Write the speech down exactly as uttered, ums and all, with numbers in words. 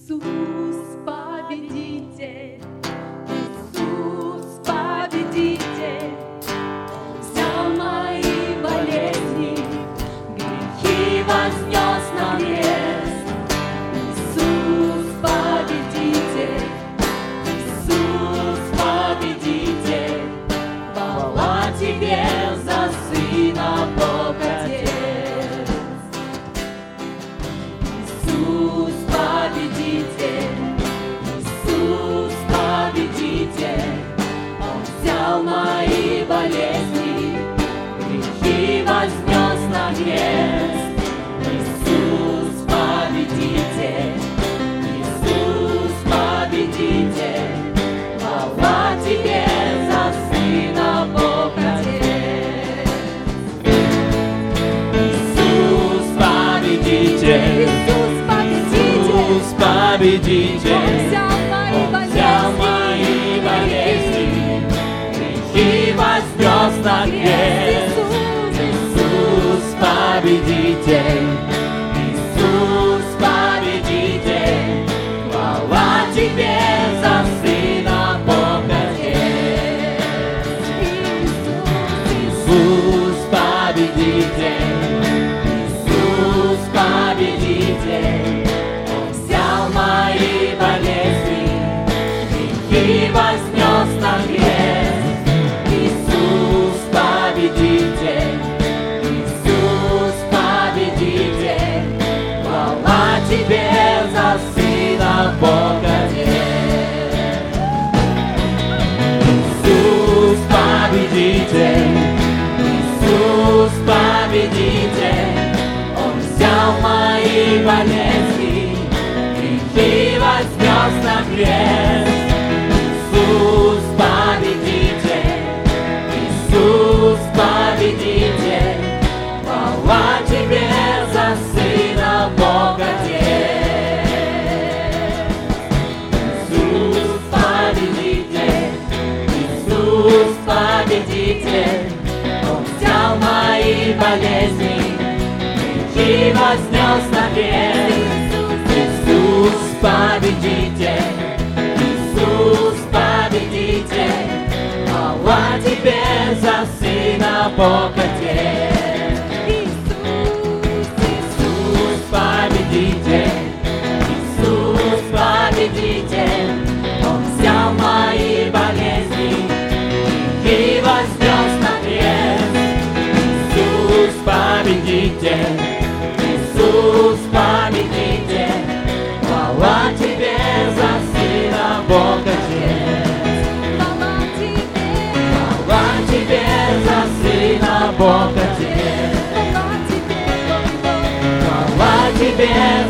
Иисус победитель, Иисус победитель, взял мои болезни, грехи вознес на крест. Иисус победитель, Иисус победитель, хвала тебе за Сына Бог Отец. Иисус победитель, Иисус победитель, Он взял мои болезни, грехи вознес на крест. Иисус победитель, Иисус победитель, хвала тебе за Сына Бог Отец. Иисус победитель, Иисус победитель, Иисус победитель, Он взял мои Он взял мои болезни, грехи вознес на крест. Иисус победитель, Иисус победитель, хвала тебе за Сына Бог Отец. Иисус победитель, Иисус победитель, Он взял мои болезни, грехи вознес на крест. Иисус победитель, Иисус победитель, хвала тебе за Сына Бог Отец. Иисус победитель, Иисус победитель, Он взял мои болезни, грехи вознес на крест. Иисус победитель, Иисус победитель, хвала тебе за Сына Бог Отец. Иисус победитель, Иисус победитель, Он взял мои болезни, грехи вознес на крест. Иисус победитель, Иисус победитель, хвала тебе за Сына Бог Отец. Иисус победитель, Иисус победитель, Он взял мои болезни, грехи вознес на крест. Иисус победитель, Иисус победитель, хвала тебе за Сына Бог Отец. Хвала тебе за Сына Бог Отец. Хвала тебе